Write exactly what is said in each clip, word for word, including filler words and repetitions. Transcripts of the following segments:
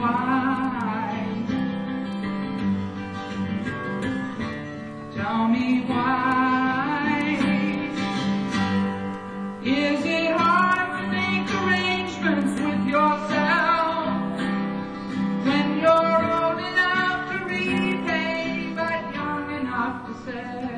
why. Tell me why. Is it hard to make arrangements with yourself when you're old enough to repay but young enough to sell?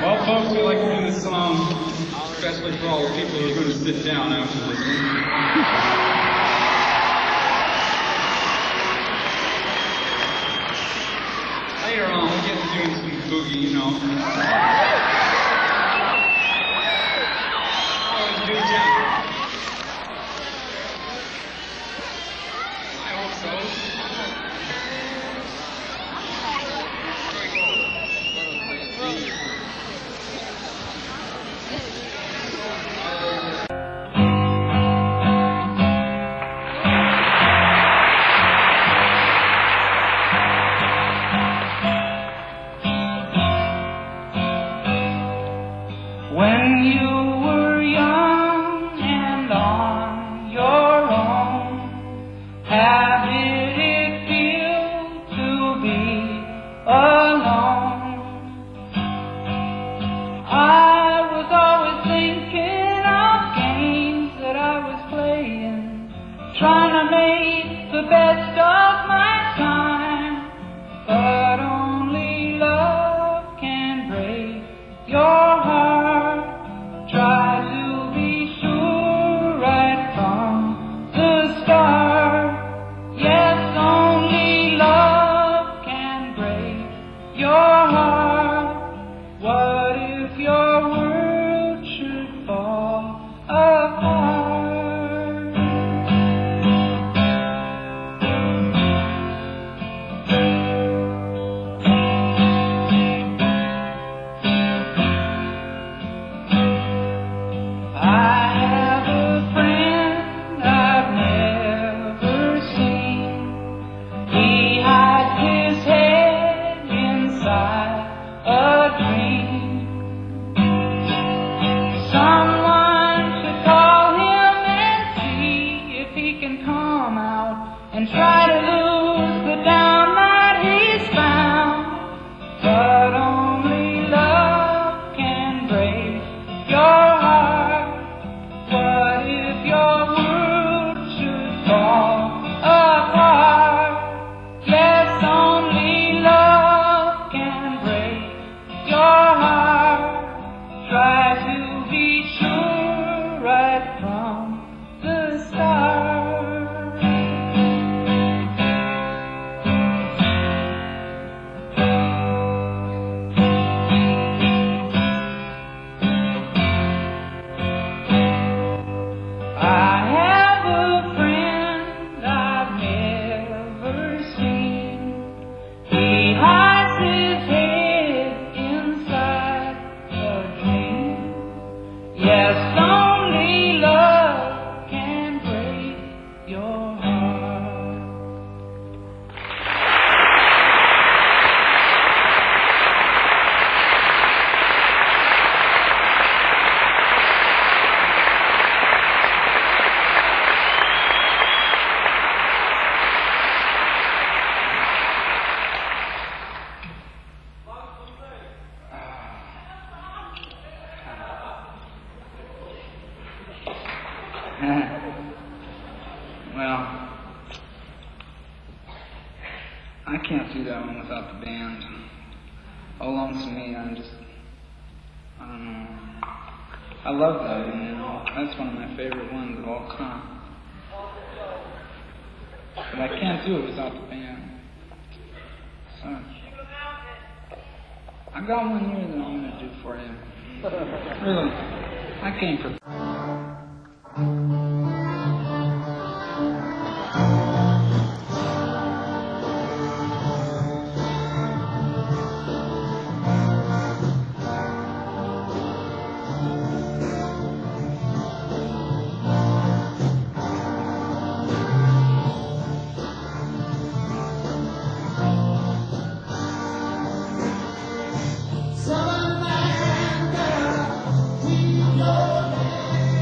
Well, folks, we like to do this song, especially for all the people who are going to sit down after this. Later on, we'll get to doing some boogie, you know. Always do that. I hope so. When you were young and on your own, how did it feel to be alone? I was always thinking of games that I was playing, trying to make the best of my time, but only love can break your heart. Try to be sure right from the start. Yes, only love can break your heart. What if your world should fall apart? And try to lose the down that he's found, but only love can break your heart. What if your world should fall apart? Yes, only love can break your heart. Try to be sure right from the start. Yes, only love can break your heart. Well, I can't do that one without the band. Oh, Lonesome Me, I'm just, I don't know. I love that one, you know. That's one of my favorite ones of all time. But I can't do it without the band. So, I got one here that I'm going to do for you. Really, I came for... Southern man, girl, keep your head.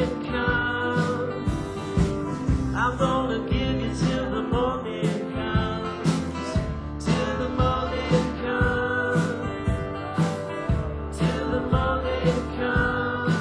morning comes. I'm gonna give you till the morning comes. Till the morning comes. Till the morning comes.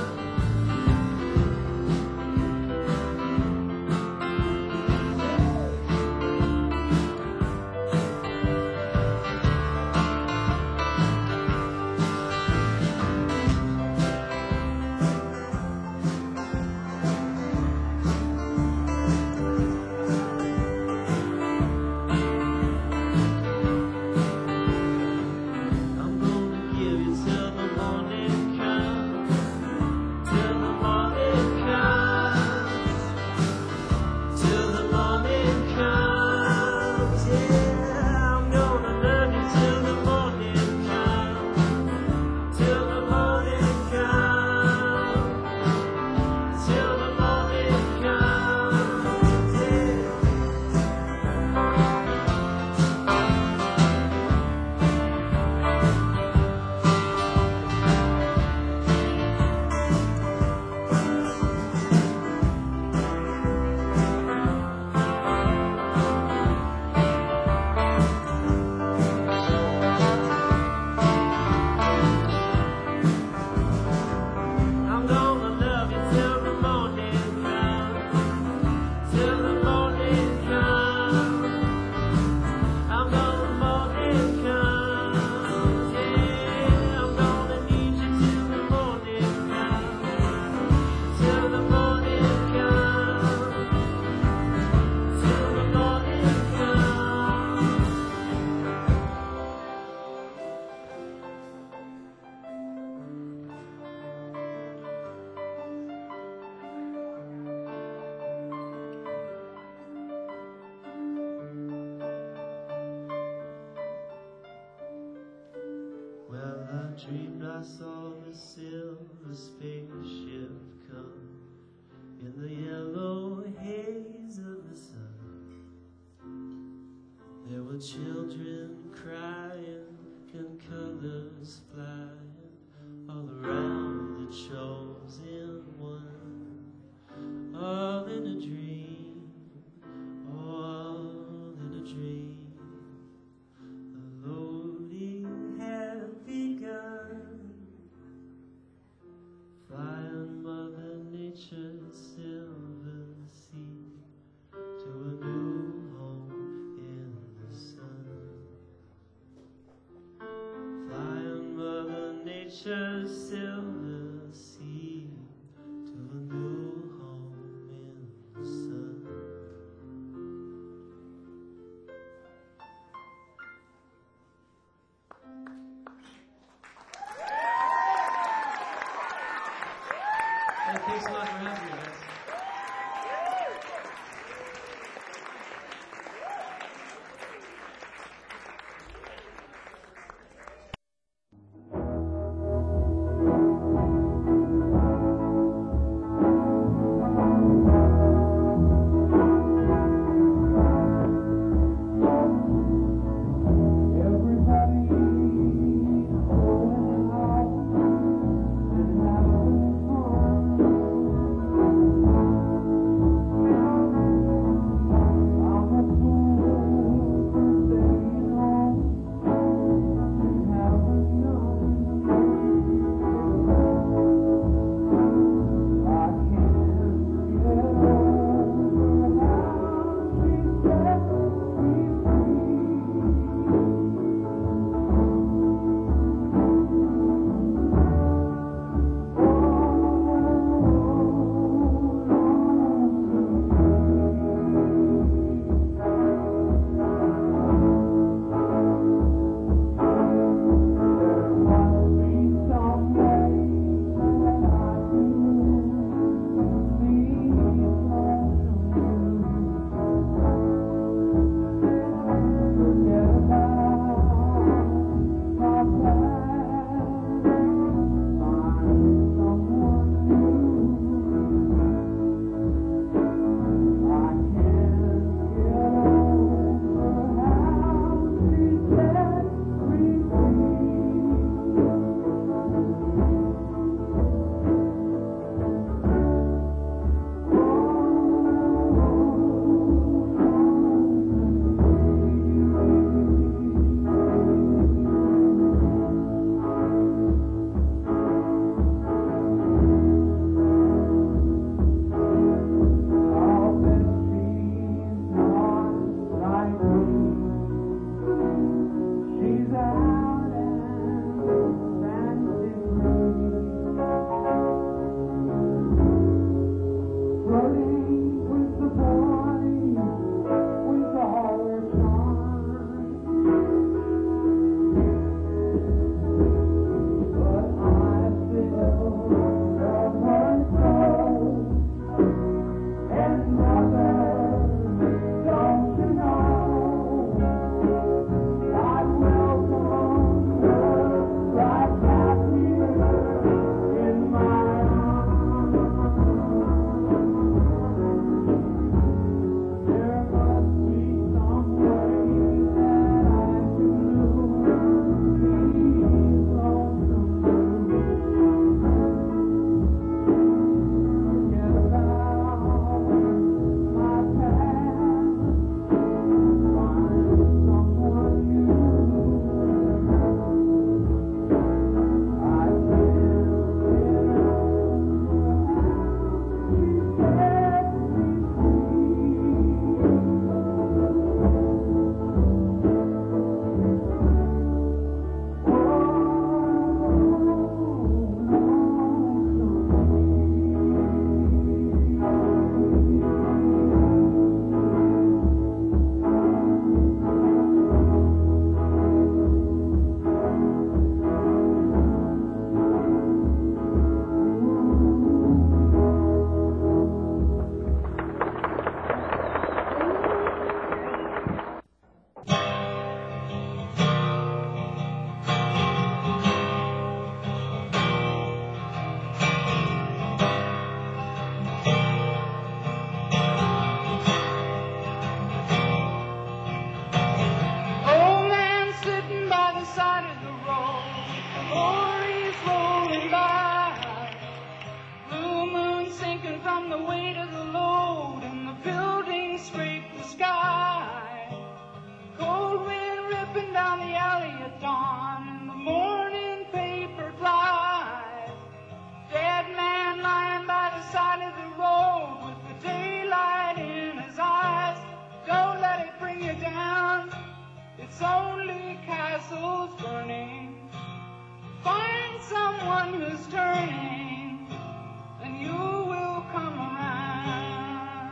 Dreamed I saw the silver spaceship come in the yellow haze of the sun. There were children crying and colors flying all around the chosen one. All in a dream, all in a dream. The loading had begun. Flying Mother Nature's silver sea to a new home in the sun. Flying Mother Nature's silver sea to a new home in the sun. Thanks a lot for having me, guys. Everybody going out and having fun. It's only castles burning. Find someone who's turning, and you will come around.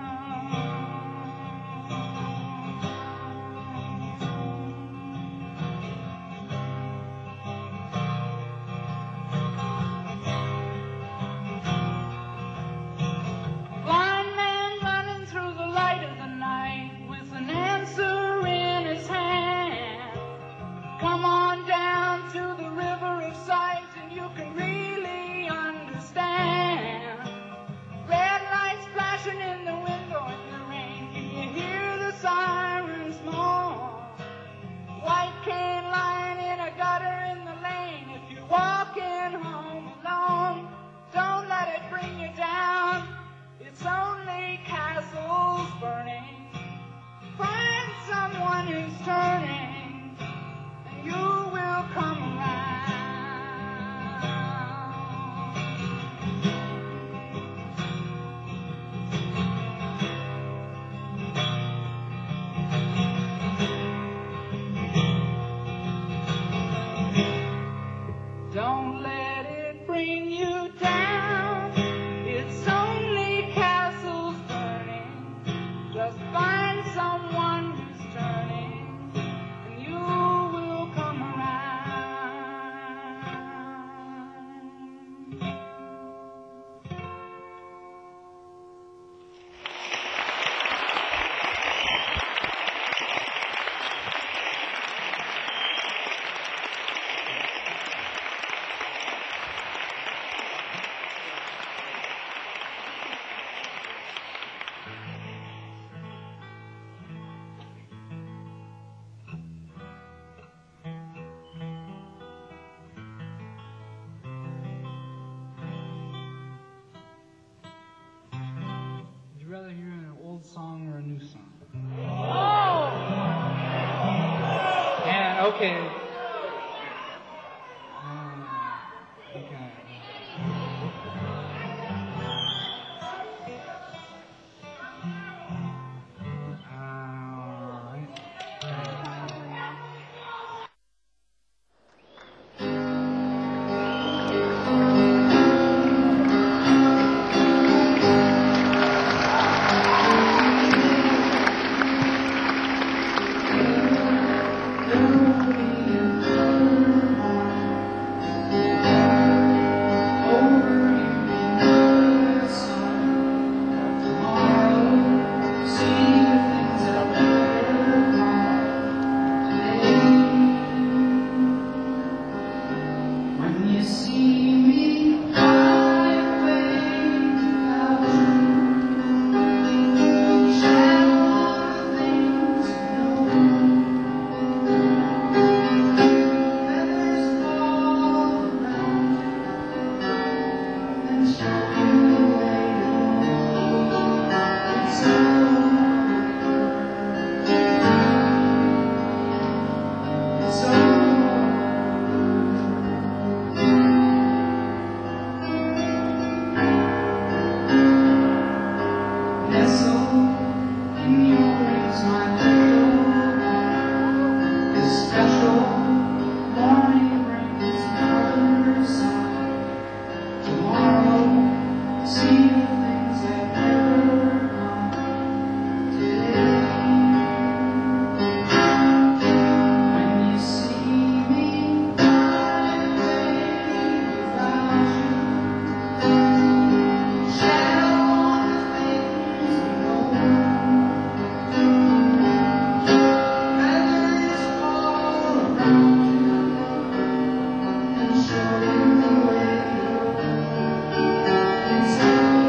Blind man running through the light of the night with an answer in his hand. Come on down to the river of sight and you can really understand. Red lights flashing in the window in the rain. Can you hear the sirens moan? White cane lying in a gutter in the lane. If you're walking home alone, don't let it bring you down. It's only castles burning. Find someone who's turning, and you will come around. Don't let it bring you down. It's only castles burning. Just find someone who's turning, and you will come around. Would you rather hear an old song or a new song? Oh! And okay. Um, okay. All right. Show you the way. It's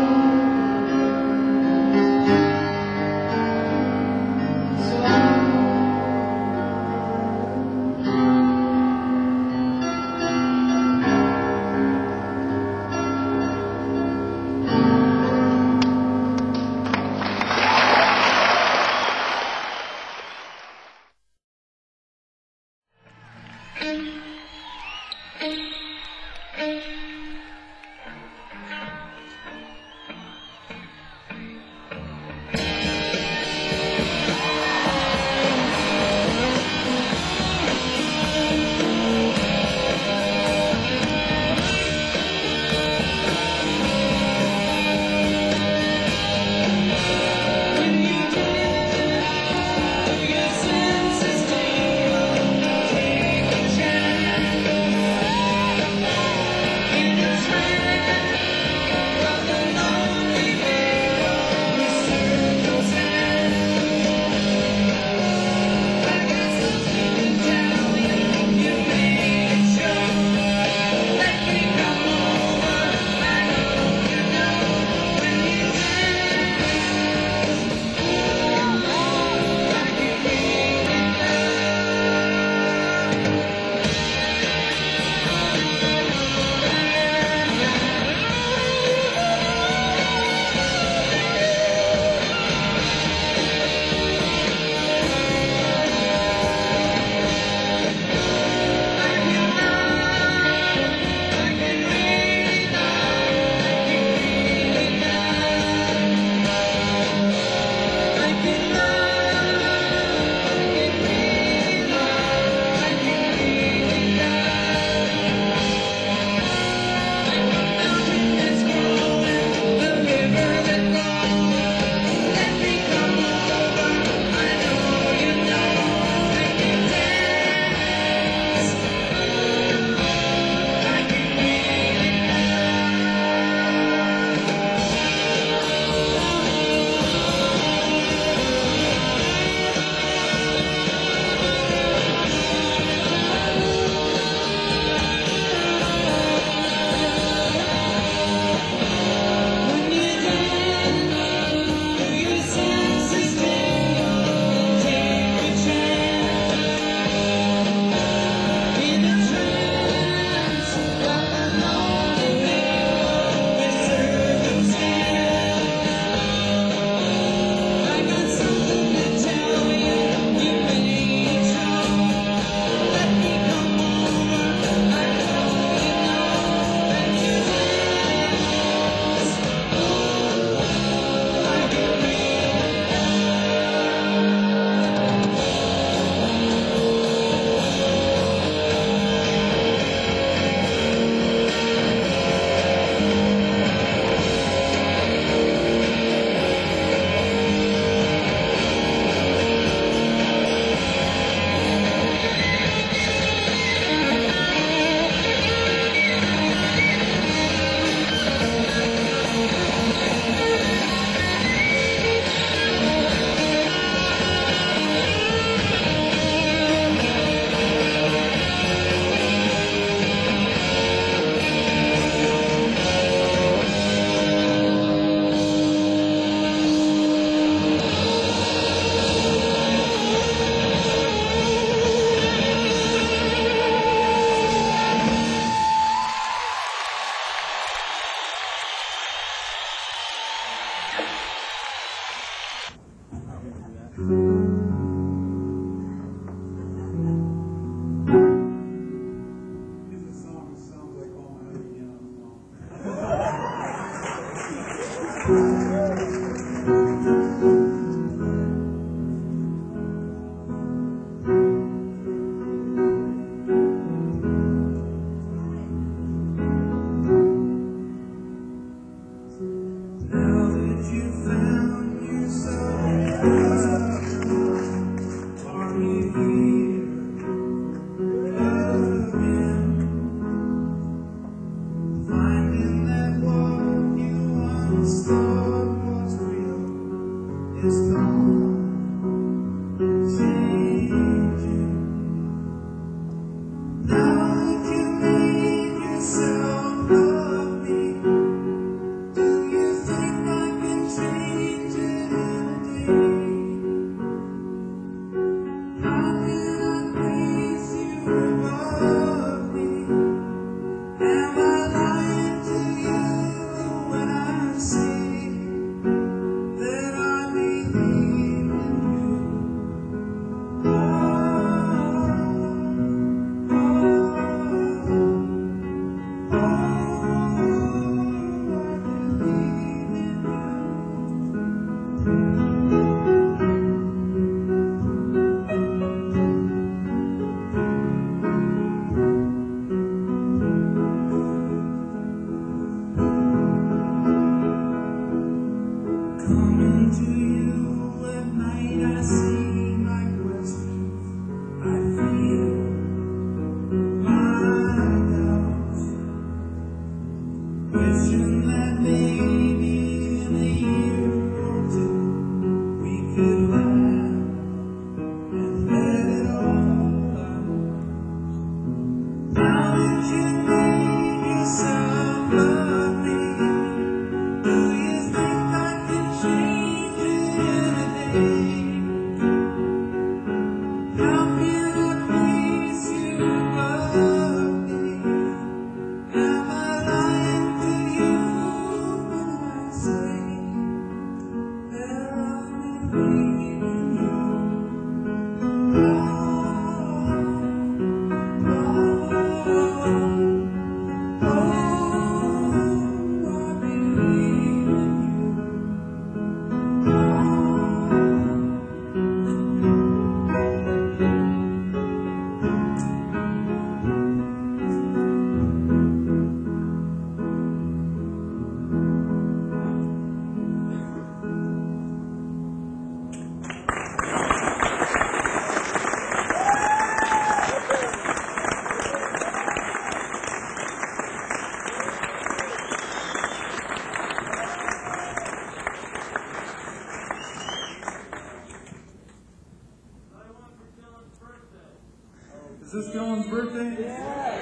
Is this Dylan's birthday? Yes.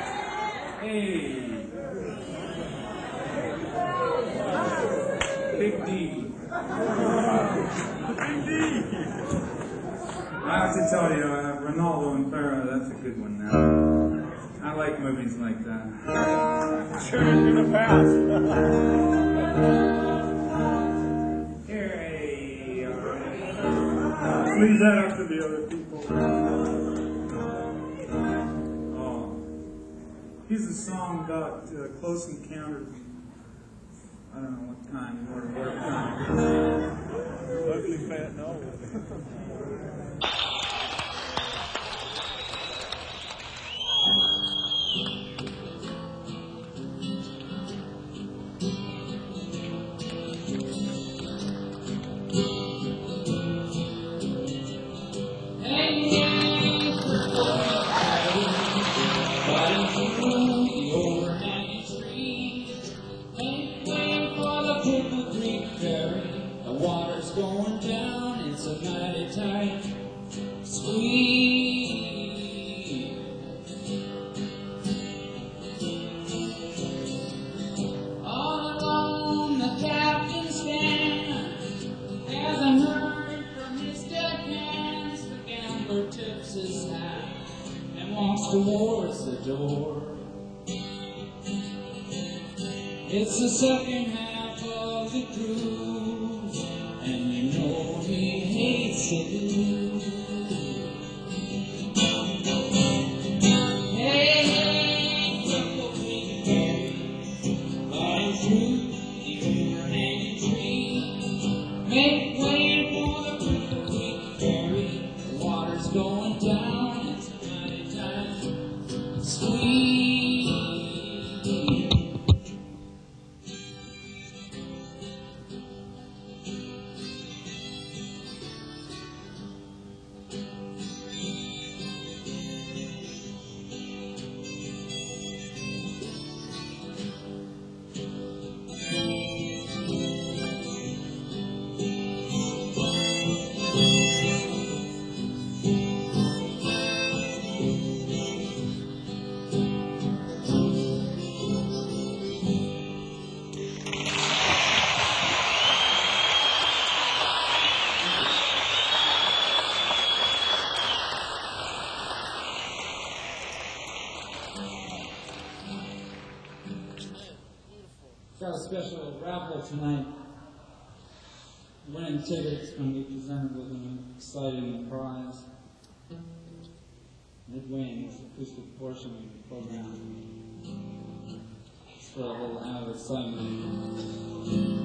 Hey. Big D. Big D. I have to tell you, uh, Ronaldo and Farah, that's a good one now. I like movies like that. Sure, you're gonna pass. Here, hey, all right. Leave that up to the other people. Here's a song about uh, close encounters. I don't know what kind or what kind. Ugly fat no. Going down, it's a mighty tight squeeze. All alone the captain stands, as I heard from his dead hands, the gambler tips his hat and walks towards the door. It's the second half of the cruise, and you know he hates it. Hey, hey, purple baby, flying through the overhanging tree. Make way for the river we carry. The water's going down. It's mighty time. Sweet. Got a special raffle tonight. Winning tickets going to be presented with an exciting prize. Mid-wing is the acoustic portion of the program. It's for a little added excitement.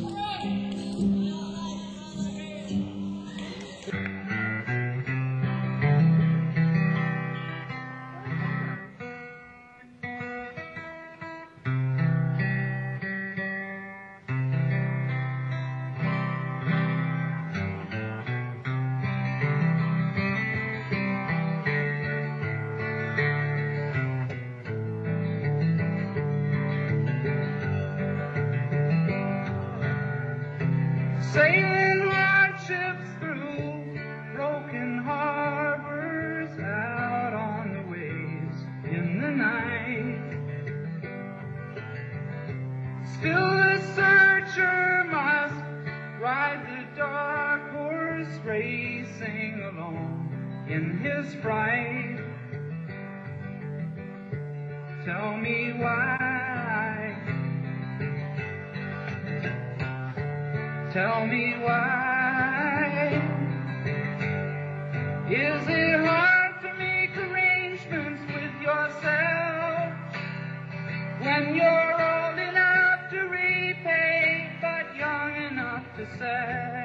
Sailing hardships through broken harbors, out on the waves in the night. Still the searcher must ride the dark horse, racing along in his fright. Tell me why. Tell me why. Is it hard to make arrangements with yourself when you're old enough to repay but young enough to sell?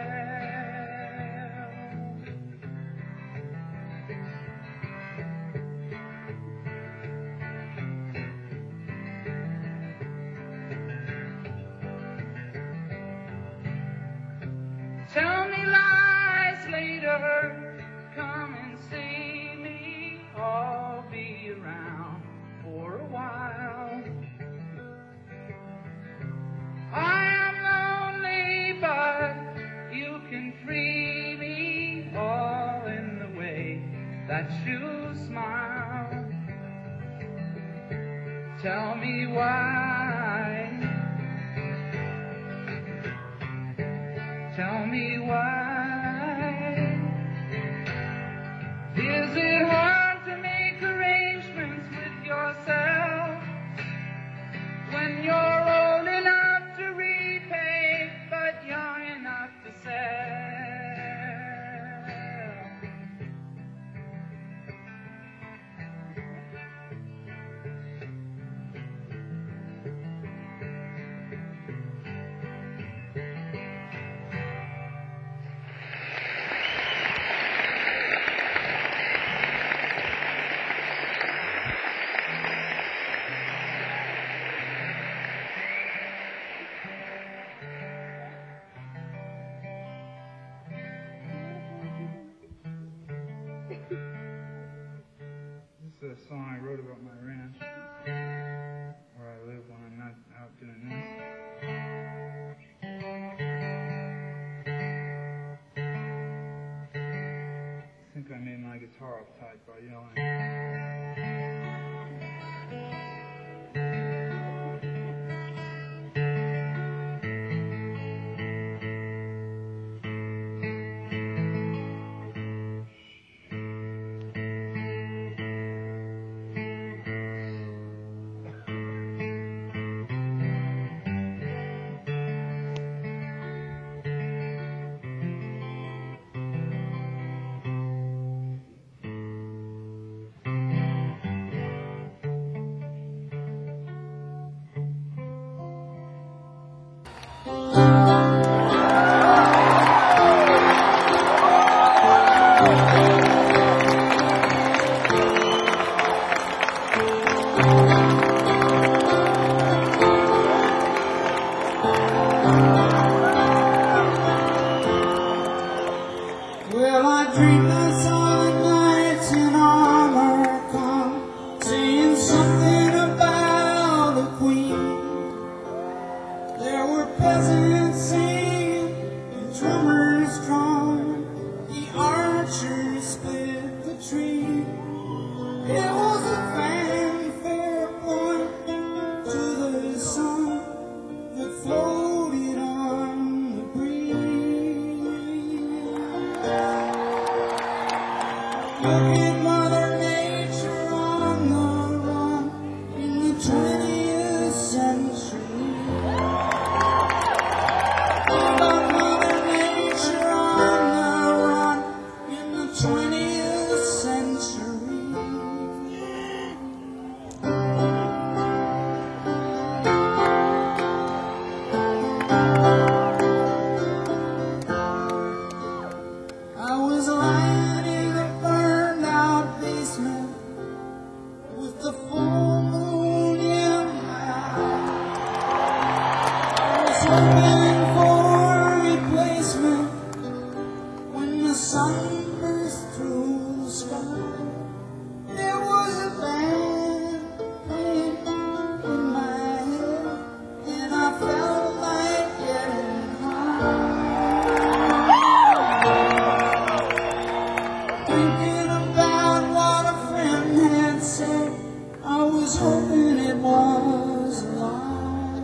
Tell me lies later, come and see me, I'll be around for a while. I am lonely, but you can free me, all in the way that you smile. Tell me why. Tell me why. Is it hard to make arrangements with yourself when you're old enough to repay but young enough to sell? There were peasants singing and drummers drawing. The archers split the tree. It was a fanfare point to the sun that floated on the breeze. Look at Mother Nature on the run in the twentieth century. Look at Mother Nature on the run in the twentieth century. I was lying in a burned out basement with the full moon in my eye. I was hoping for a replacement when the sun burst through the sky. There was a band playing in my head, and I felt like getting high. Thinking about what a friend had said, I was hoping it was a lie.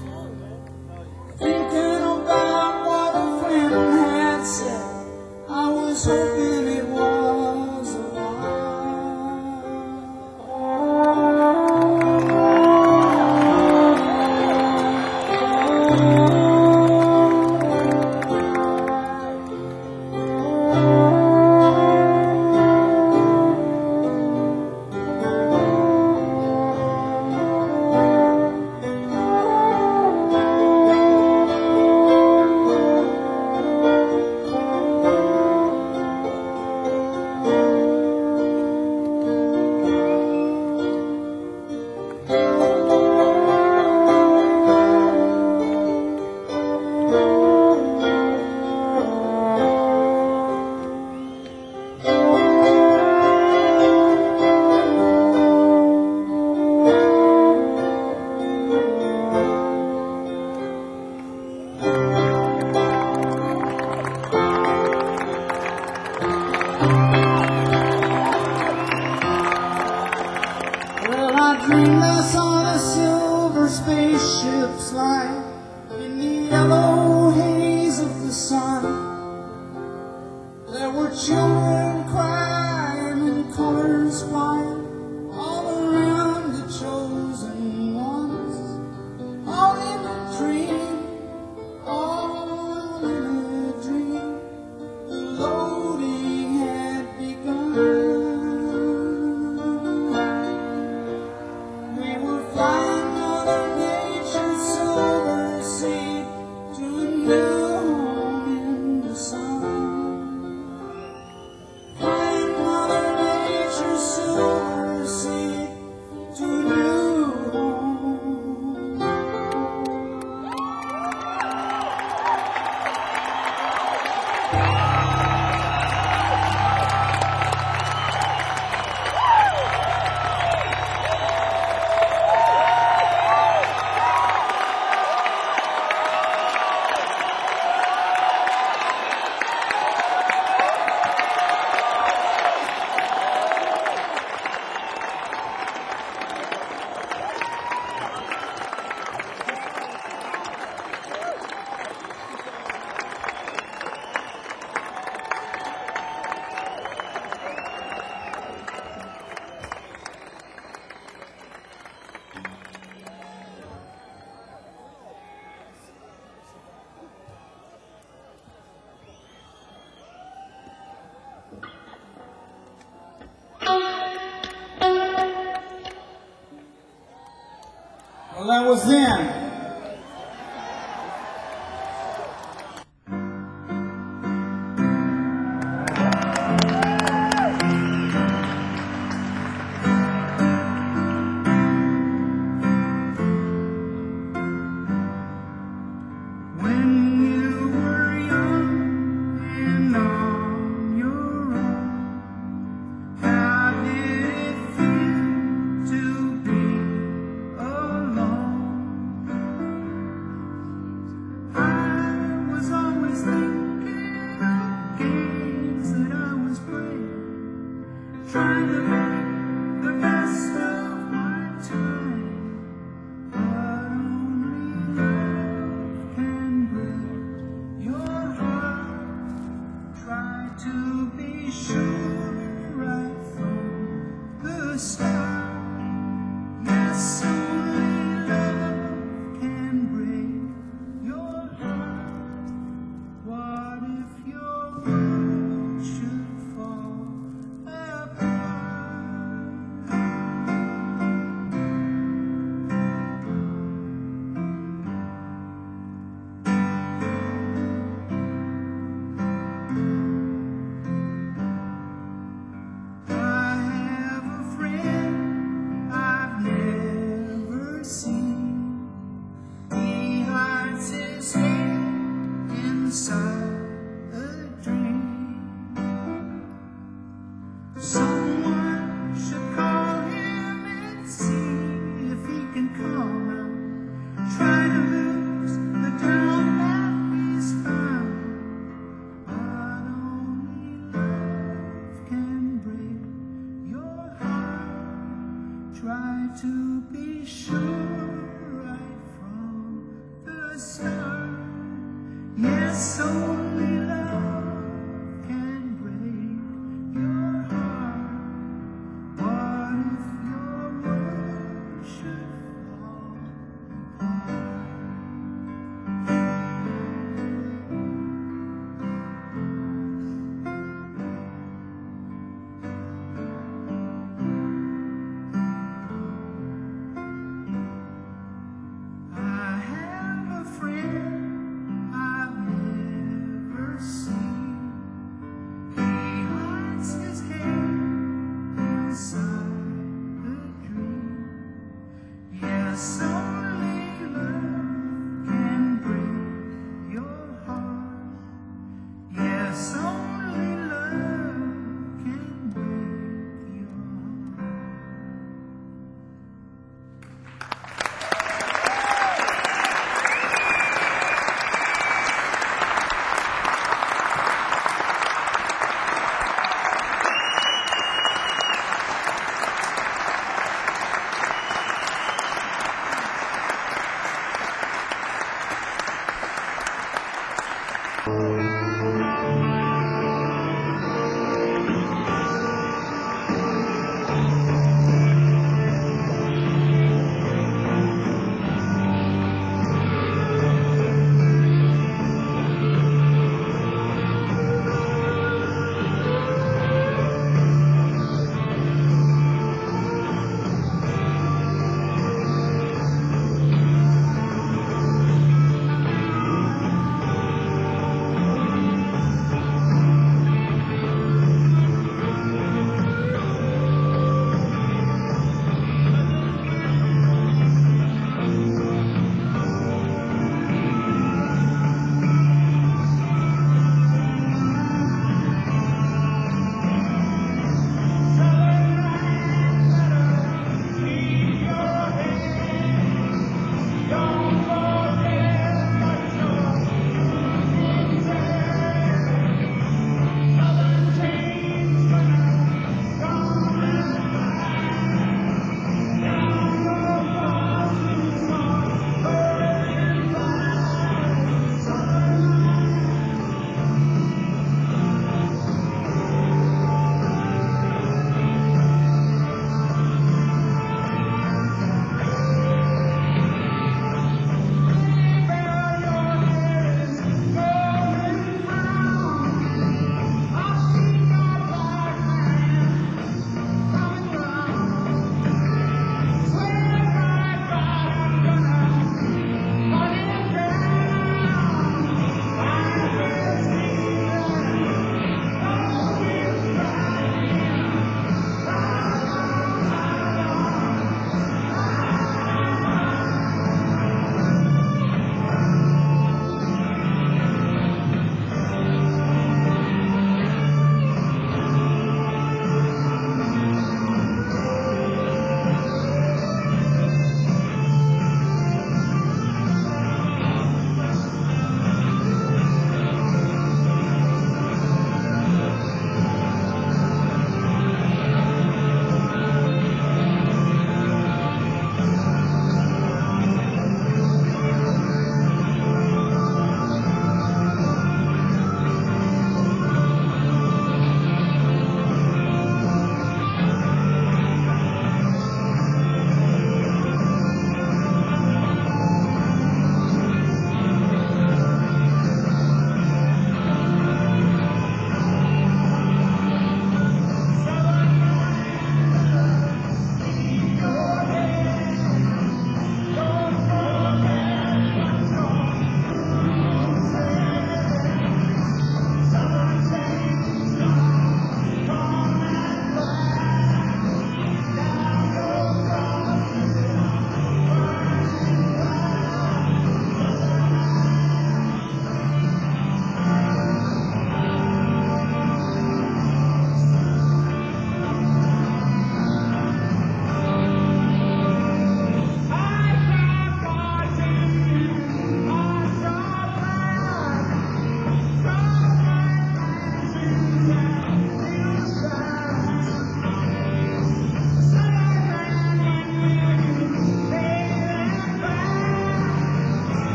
Thinking about what a friend had said, I was hoping it was a lie. Well, I dreamed I saw the silver spaceships lie in the yellow haze of the sun. There were children crying and colors flying all around the chosen ones. All in a dream, all in a dream. The loading had begun. We were flying Mother Nature's silver seed to a new home in the sun. Flying Mother Nature's silver seed to a new home. Well, that was then. When you were young and on your own, how did it feel to be alone? a star. Yes, only love can break your heart. What if your world should fall? I have a friend I've never seen. He hides his head inside a dream. Yes, only love can break your heart. Yes, only love can break your heart.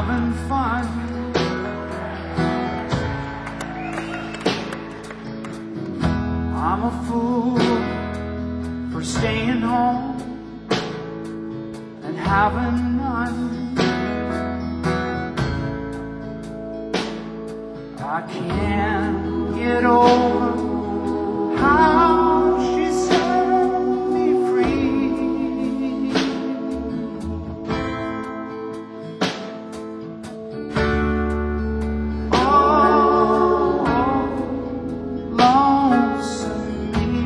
having fun. I'm a fool for staying home and having none. I can't get over how she set me free. Oh, lonesome me.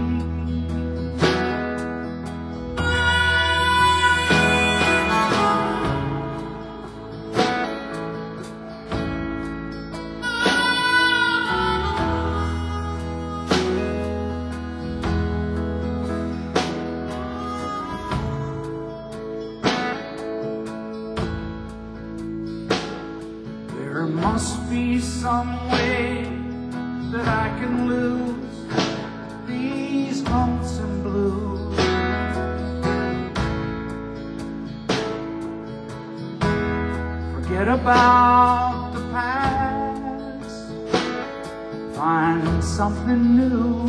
There must be some way that I can lose these lonesome blues. Forget about the past, find something new.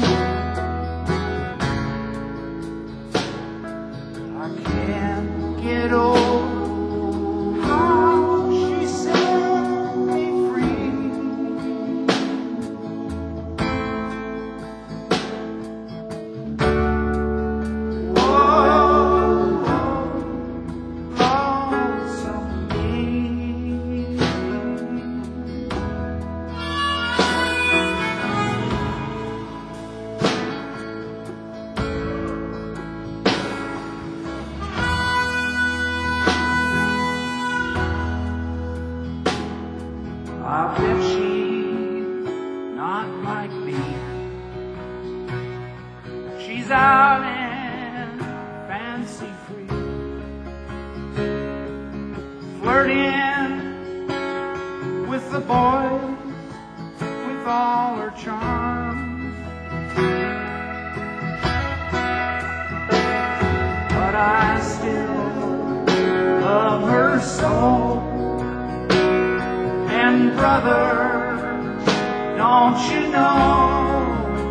I can't get over how she set me free. Whoa, lonesome me. I bet she's not like me. She's out and fancy free, flirting with the boys with all her charms. But I still love her so. And brother, don't you know,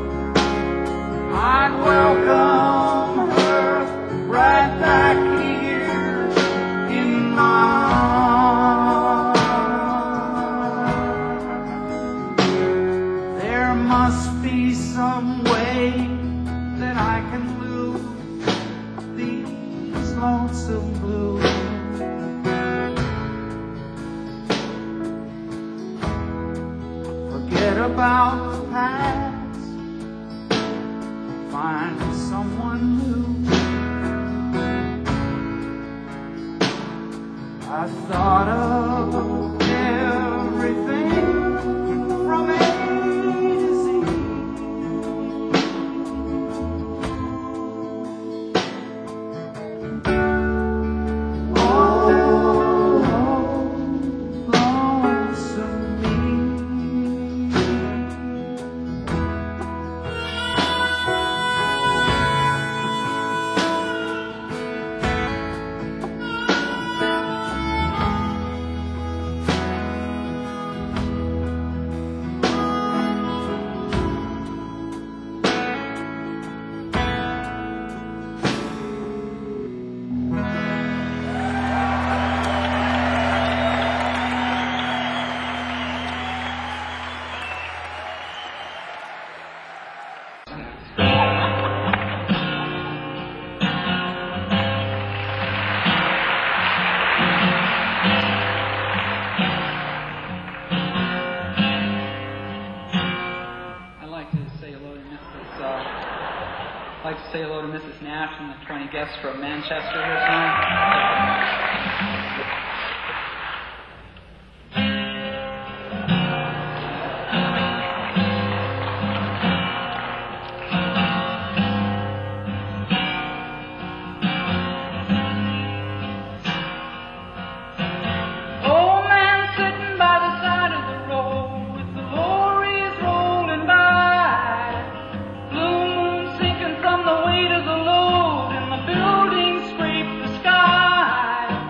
I'd welcome her right back here in my arms. There must be some way that I can lose these lonesome blues. Forget about the past, find someone new. I thought of everything from A to Z. Oh, lonesome me. I'd like to say hello to Missus Uh, I'd like to say hello to Missus Nash and the twenty guests from Manchester here tonight. Old man sitting by the side of the road with the lorries rolling by. Blue moon sinking from the weight of the load and the buildings scrape the sky.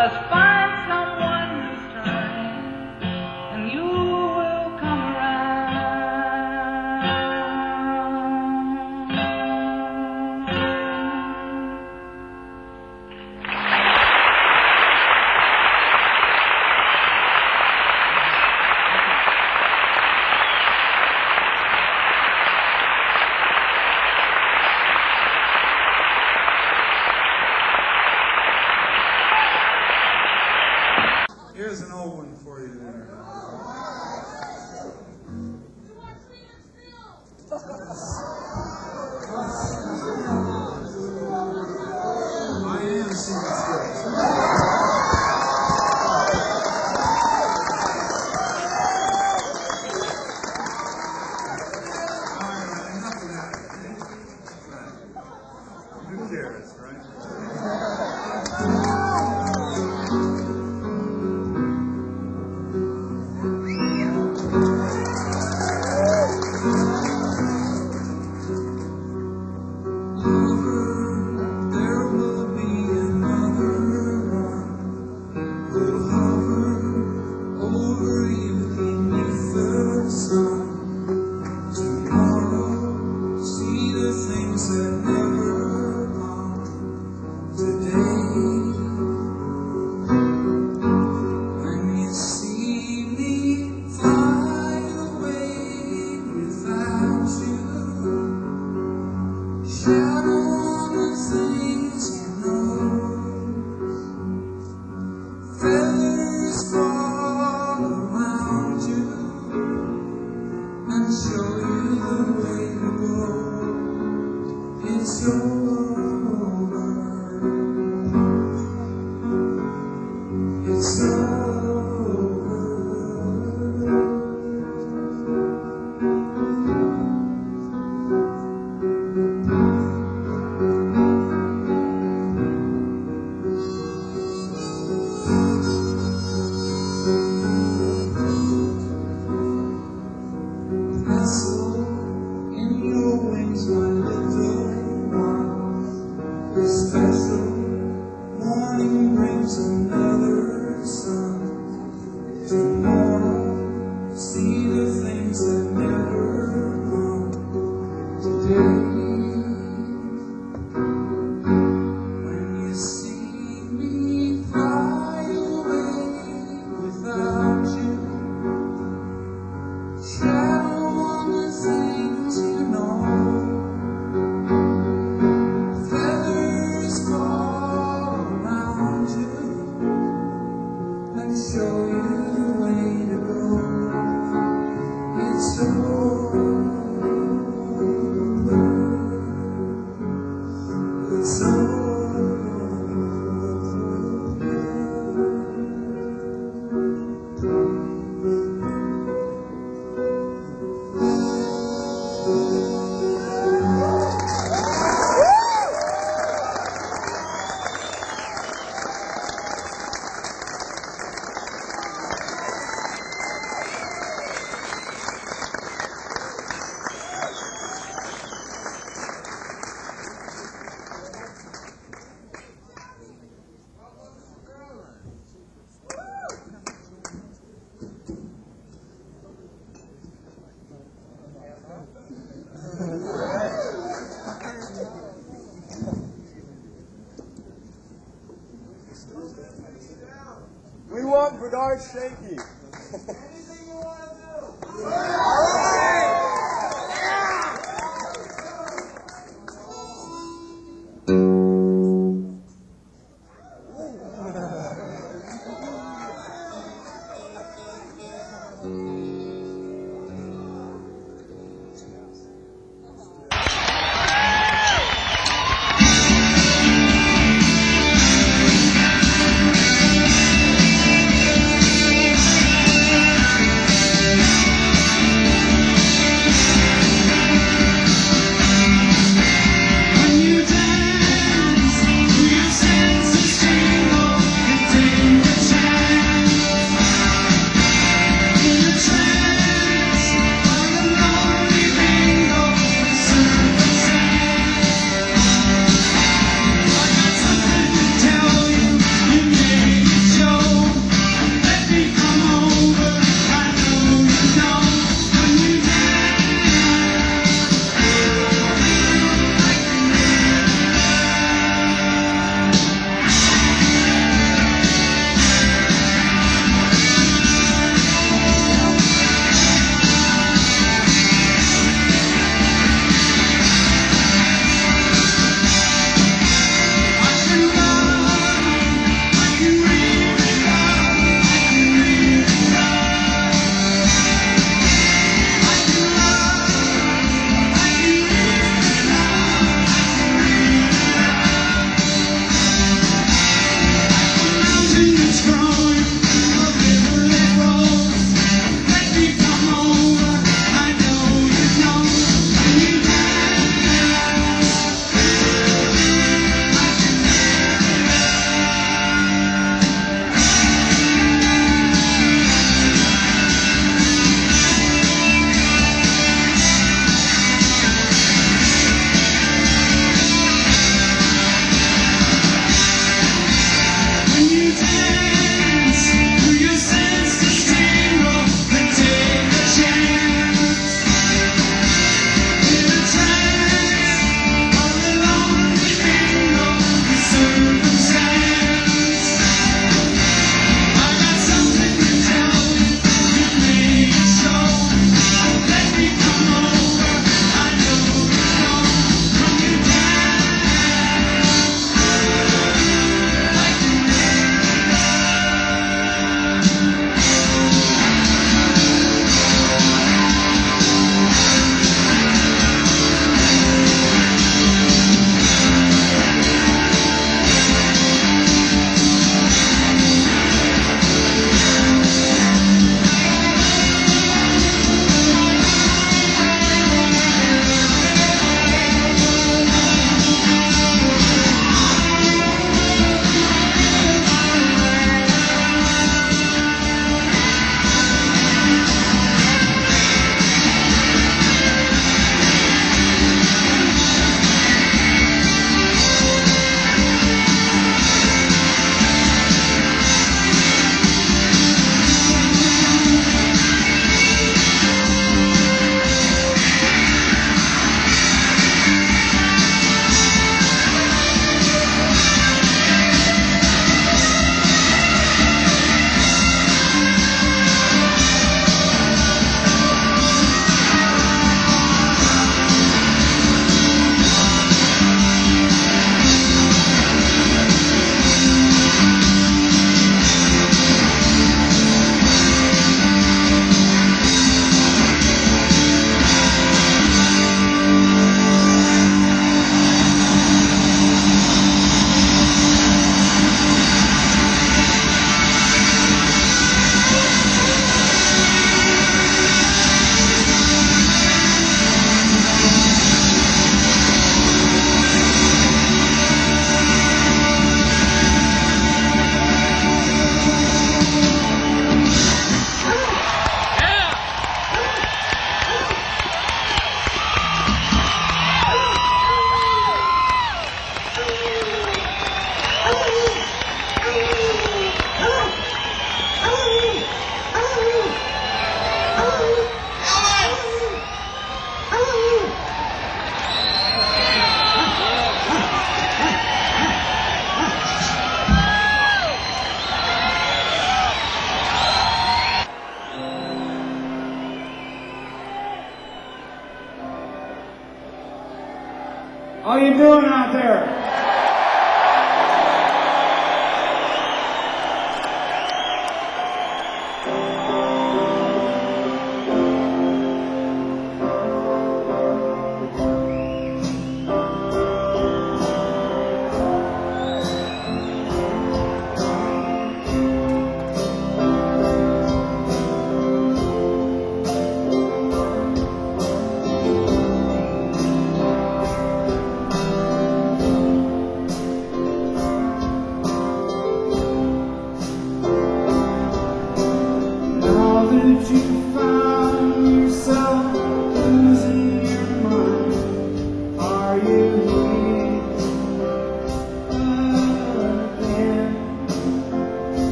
Just find someone who's trying, and you will come around. Here's an old one for you there. I am singing skills. Alright, enough of that. Right. Who cares, right? There will be another one who'll hover over you beneath the sun. Tomorrow, see the things that never come today. When you see me fly away without you, shadow on the things you know, feathers fall around you and show you the way to go. It's over. It's over. Nestle in your wings, my little one. The special morning brings another sun. Tomorrow, see the things that never come today. When you see me fly away without you, shadow on the things you know, feathers fall around you and show you the way to go. It's over. It's over. We want Bernard Shaky. Thank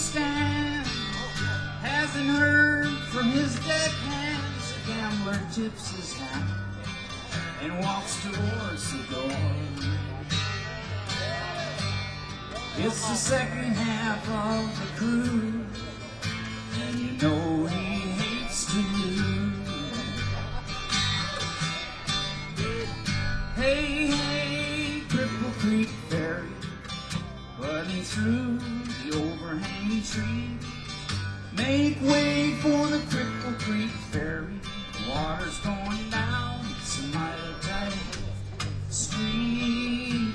stand, hasn't heard from his deckhands. The gambler tips his hat and walks towards the door. It's the second half of the crew, and you know he hates to lose. Hey, hey, Cripple Creek Ferry, budding through the overhanging tree. Make way for the Cripple Creek Ferry. Water's going down, it's a mighty tight stream.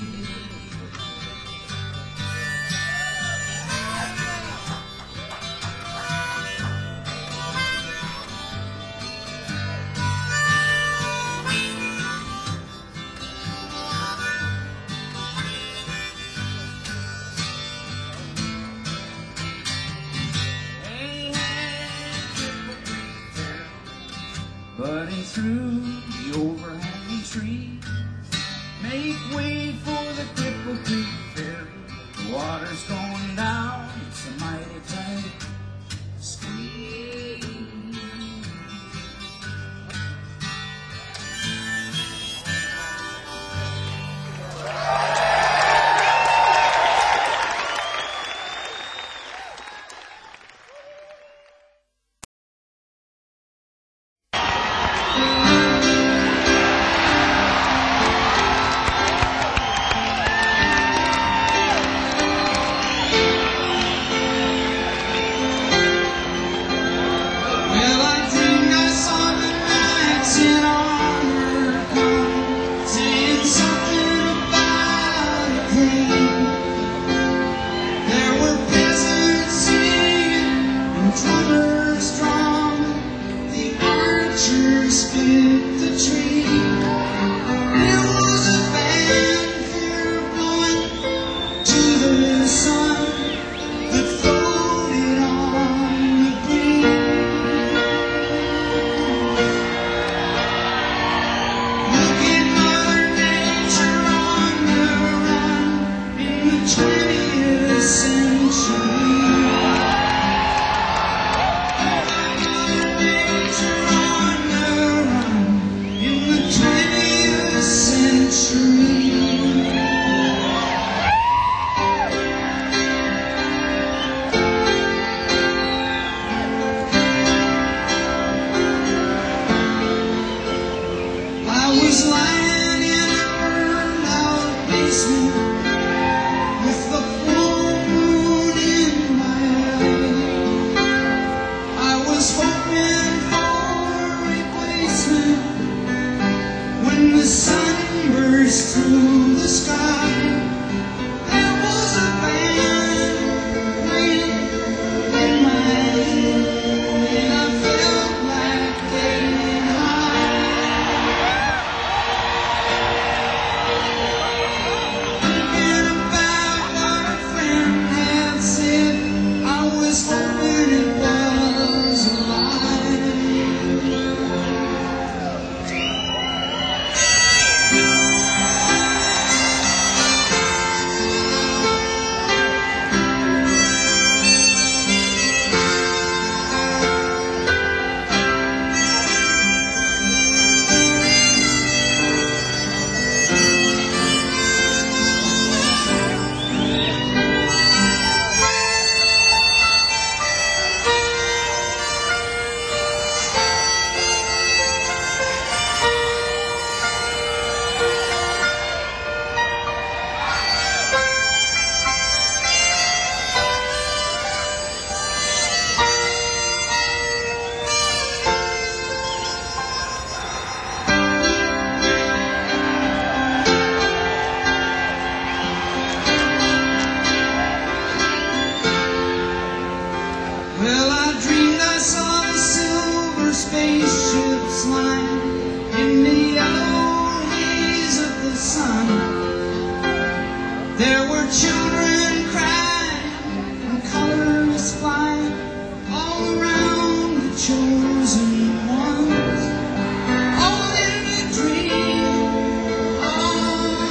Budding through the overhanging tree. Make way for the Cripple Creek Ferry. Water's going down, it's a mighty tight stream.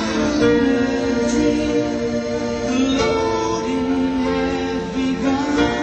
Loading had begun.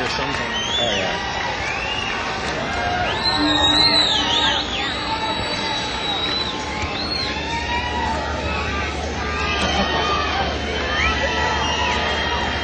their songs on. Oh yeah.